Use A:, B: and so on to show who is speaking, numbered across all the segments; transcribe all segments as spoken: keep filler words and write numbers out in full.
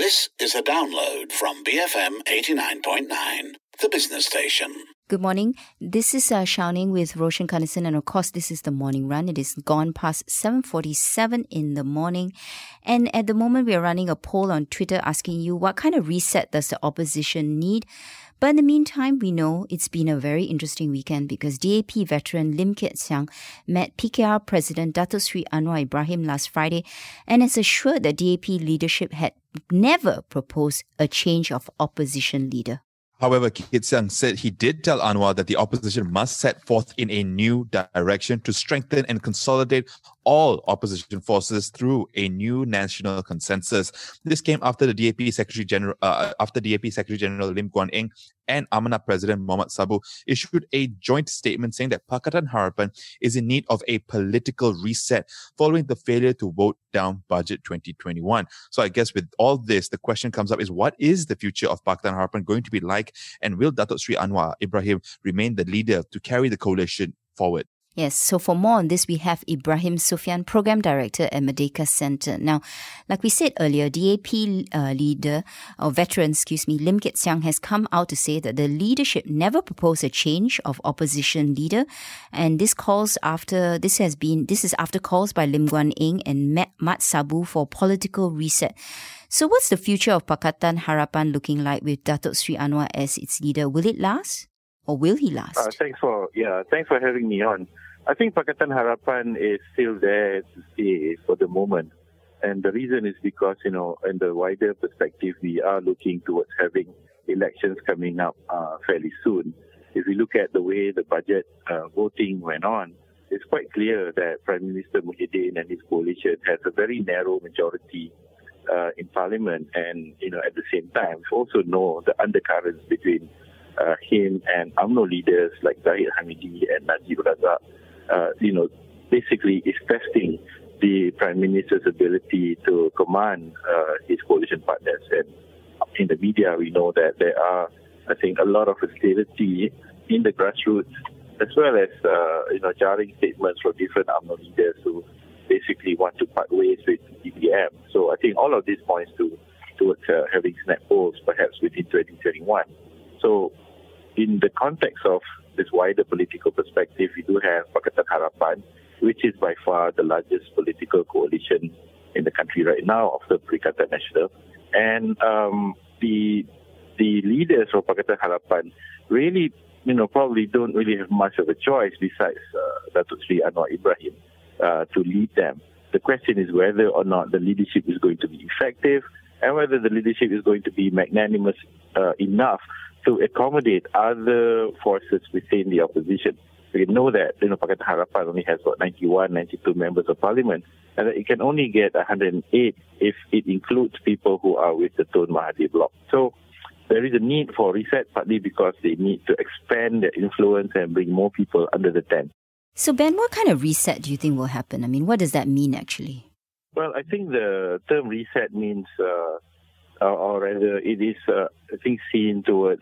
A: This is a download from B F M eighty-nine point nine, the business station.
B: Good morning. This is uh, Shouting with Roshan Kanesan, and of course this is the morning run. It is gone past seven forty-seven in the morning, and at the moment we are running a poll on Twitter asking you what kind of reset does the opposition need. But in the meantime, we know it's been a very interesting weekend because D A P veteran Lim Keat Siang met P K R President Datuk Sri Anwar Ibrahim last Friday and has assured that D A P leadership had never proposed a change of opposition leader.
C: However, Keat Siang said he did tell Anwar that the opposition must set forth in a new direction to strengthen and consolidate all opposition forces through a new national consensus. This came after the D A P Secretary General, uh, after D A P Secretary General Lim Guan Eng and Amanah President Mohamed Sabu issued a joint statement saying that Pakatan Harapan is in need of a political reset following the failure to vote down Budget twenty twenty-one. So I guess with all this, the question comes up is what is the future of Pakatan Harapan going to be like, and will Datuk Sri Anwar Ibrahim remain the leader to carry the coalition forward?
B: Yes, so for more on this, we have Ibrahim Sufyan, Program Director at Merdeka Centre. Now, like we said earlier, D A P uh, leader, or veteran, excuse me, Lim Keat Siang has come out to say that the leadership never proposed a change of opposition leader. And this calls after, this has been, this is after calls by Lim Guan Eng and Mat Sabu for political reset. So what's the future of Pakatan Harapan looking like with Datuk Sri Anwar as its leader? Will it last? Or will he last?
D: Uh, thanks for yeah, thanks for having me on. I think Pakatan Harapan is still there to stay for the moment. And the reason is because, you know, in the wider perspective, we are looking towards having elections coming up uh, fairly soon. If we look at the way the budget uh, voting went on, it's quite clear that Prime Minister Muhyiddin and his coalition has a very narrow majority uh, in Parliament. And, you know, at the same time, we also know the undercurrents between uh, him and UMNO leaders like Zahid Hamidi and Najib Razak. Uh, you know, basically is testing the Prime Minister's ability to command uh, his coalition partners. And in the media, we know that there are, I think, a lot of hostility in the grassroots, as well as, uh, you know, jarring statements from different UMNO leaders who basically want to part ways with D P M. So I think all of this points to towards uh, having snap polls perhaps within twenty twenty-one. So in the context of this wider political perspective, we do have Pakatan Harapan, which is by far the largest political coalition in the country right now after Perikatan Nasional. And um, the the leaders of Pakatan Harapan really, you know, probably don't really have much of a choice besides uh, Datuk Sri Anwar Ibrahim uh, to lead them. The question is whether or not the leadership is going to be effective and whether the leadership is going to be magnanimous uh, enough to accommodate other forces within the opposition. We know that, you know, Pakatan Harapan only has about ninety-one, ninety-two members of parliament, and that it can only get one hundred eight if it includes people who are with the Tun Mahathir bloc. So there is a need for reset, partly because they need to expand their influence and bring more people under the tent.
B: So Ben, what kind of reset do you think will happen? I mean, what does that mean actually?
D: Well, I think the term reset means uh, Uh, or rather, it is, uh, I think, seen towards,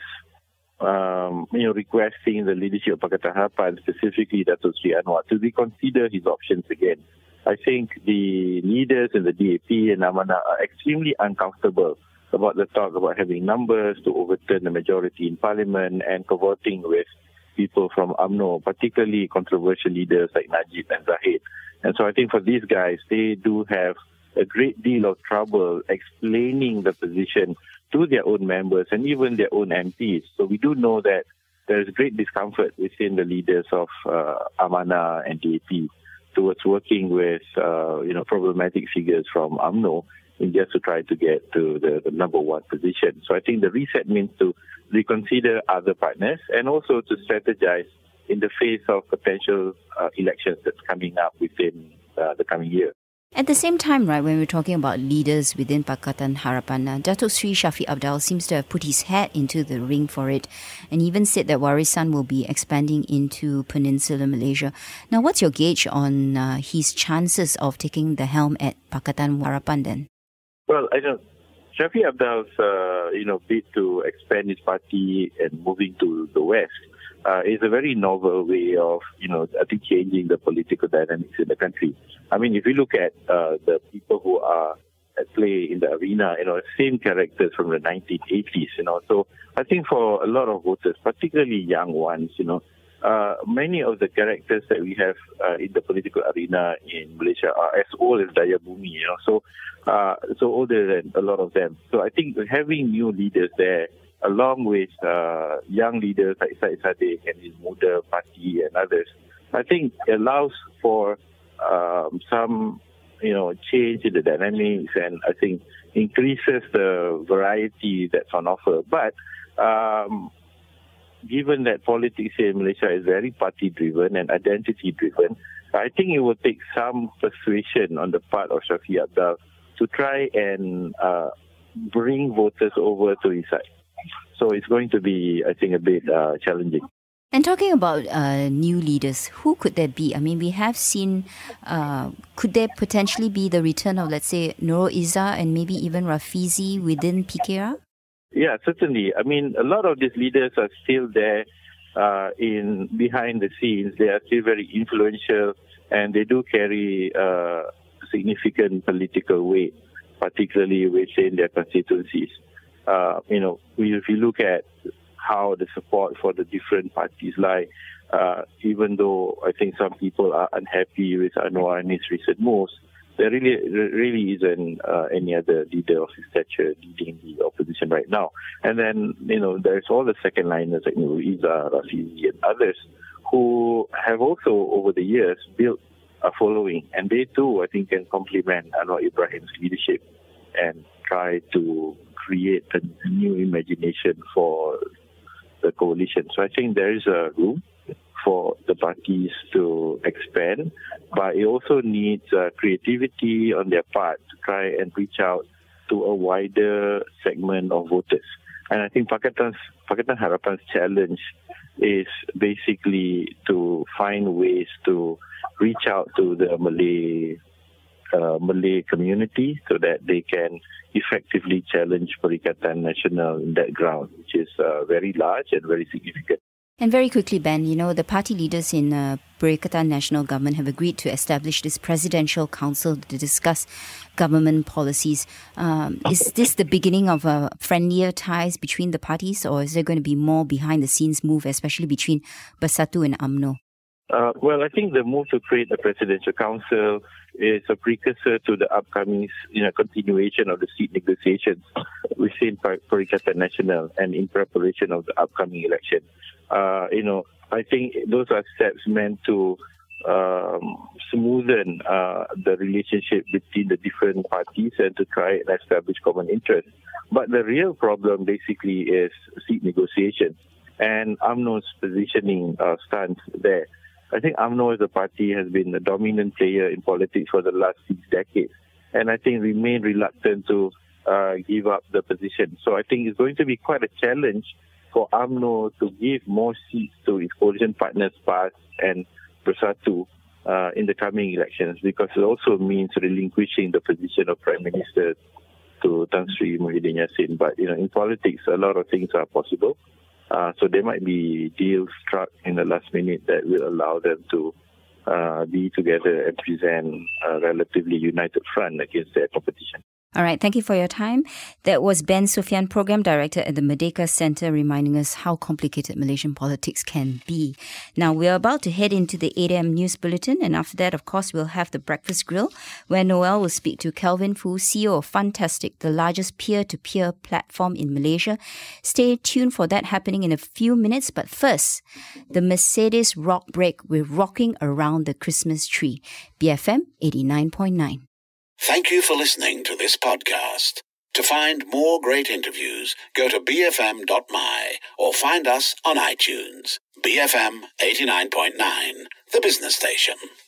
D: um, you know, requesting the leadership of Pakatan Harapan, specifically Datuk Sri Anwar, to reconsider his options again. I think the leaders in the D A P and Amanah are extremely uncomfortable about the talk about having numbers to overturn the majority in Parliament and cavorting with people from UMNO, particularly controversial leaders like Najib and Zahid. And so I think for these guys, they do have a great deal of trouble explaining the position to their own members and even their own M Ps. So we do know that there is great discomfort within the leaders of uh, Amanah and D A P towards working with, uh, you know, problematic figures from UMNO in just to try to get to the, the number one position. So I think the reset means to reconsider other partners and also to strategize in the face of potential uh, elections that's coming up within uh, the coming year.
B: At the same time, right, when we're talking about leaders within Pakatan Harapan, uh, Datuk Sri Shafie Apdal seems to have put his hat into the ring for it and even said that Warisan will be expanding into Peninsular Malaysia. Now, what's your gauge on uh, his chances of taking the helm at Pakatan Harapan then?
D: Well, I don't. Shafie Apdal's, uh, you know, bid to expand his party and moving to the west uh, is a very novel way of, you know, I think changing the political dynamics in the country. I mean, if you look at uh, the people who are at play in the arena, you know, same characters from the nineteen eighties, you know. So I think for a lot of voters, particularly young ones, you know, uh, many of the characters that we have uh, in the political arena in Malaysia are as old as Daya Bumi, you know, so uh, so older than a lot of them. So I think having new leaders there, along with uh, young leaders like Syed Saddiq and his Muda Party and others, I think allows for um, some, you know, change in the dynamics, and I think increases the variety that's on offer. But um, given that politics here in Malaysia is very party-driven and identity-driven, I think it will take some persuasion on the part of Shafee Apdal to try and uh, bring voters over to his side. So it's going to be, I think, a bit uh, challenging.
B: And talking about uh, new leaders, who could there be? I mean, we have seen, uh, could there potentially be the return of, let's say, Nurul Izzah and maybe even Rafizi within P K R?
D: Yeah, certainly. I mean, a lot of these leaders are still there uh, in behind the scenes. They are still very influential, and they do carry uh, significant political weight, particularly within their constituencies. Uh, you know, if you look at how the support for the different parties lie, uh, even though I think some people are unhappy with Anwar and his recent moves, there really really isn't uh, any other leader of his stature leading the opposition right now. And then, you know, there's all the second liners like Nurul Izzah, Rafizi, and others who have also over the years built a following, and they too, I think, can complement Anwar Ibrahim's leadership and try to create a new imagination for the coalition. So I think there is a room for the parties to expand, but it also needs uh, creativity on their part to try and reach out to a wider segment of voters. And I think Pakatan Pakatan Harapan's challenge is basically to find ways to reach out to the Malay uh, Malay community so that they can effectively challenge Perikatan Nasional in that ground, which is uh, very large and very significant.
B: And very quickly, Ben, you know, the party leaders in uh, Perikatan Nasional Government have agreed to establish this presidential council to discuss government policies. Um, is this the beginning of uh, friendlier ties between the parties, or is there going to be more behind-the-scenes move, especially between Bersatu and U M N O?
D: Uh, well, I think the move to create a presidential council is a precursor to the upcoming, you know, continuation of the seat negotiations within Perikatan Nasional and in preparation of the upcoming election. Uh, you know, I think those are steps meant to um, smoothen uh, the relationship between the different parties and to try and establish common interests. But the real problem basically is seat negotiations and U M N O's positioning uh, stance there. I think U M N O as a party has been a dominant player in politics for the last six decades, and I think remain reluctant to uh, give up the position. So I think it's going to be quite a challenge for U M N O to give more seats to its coalition partners, P A S and Bersatu, uh, in the coming elections, because it also means relinquishing the position of Prime Minister to Tan Sri Muhyiddin Yassin. But, you know, in politics, a lot of things are possible. Uh, so there might be deals struck in the last minute that will allow them to uh, be together and present a relatively united front against their competition.
B: All right, thank you for your time. That was Ben Sophian, Program Director at the Merdeka Centre, reminding us how complicated Malaysian politics can be. Now, we're about to head into the eight a.m. news bulletin, and after that, of course, we'll have the Breakfast Grill, where Noel will speak to Kelvin Foo, C E O of Funtastic, the largest peer-to-peer platform in Malaysia. Stay tuned for that happening in a few minutes, but first, the Mercedes Rock Break with Rocking Around the Christmas Tree. B F M eighty-nine point nine.
A: Thank you for listening to this podcast. To find more great interviews, go to b f m dot m y or find us on iTunes. B F M eighty-nine point nine, the business station.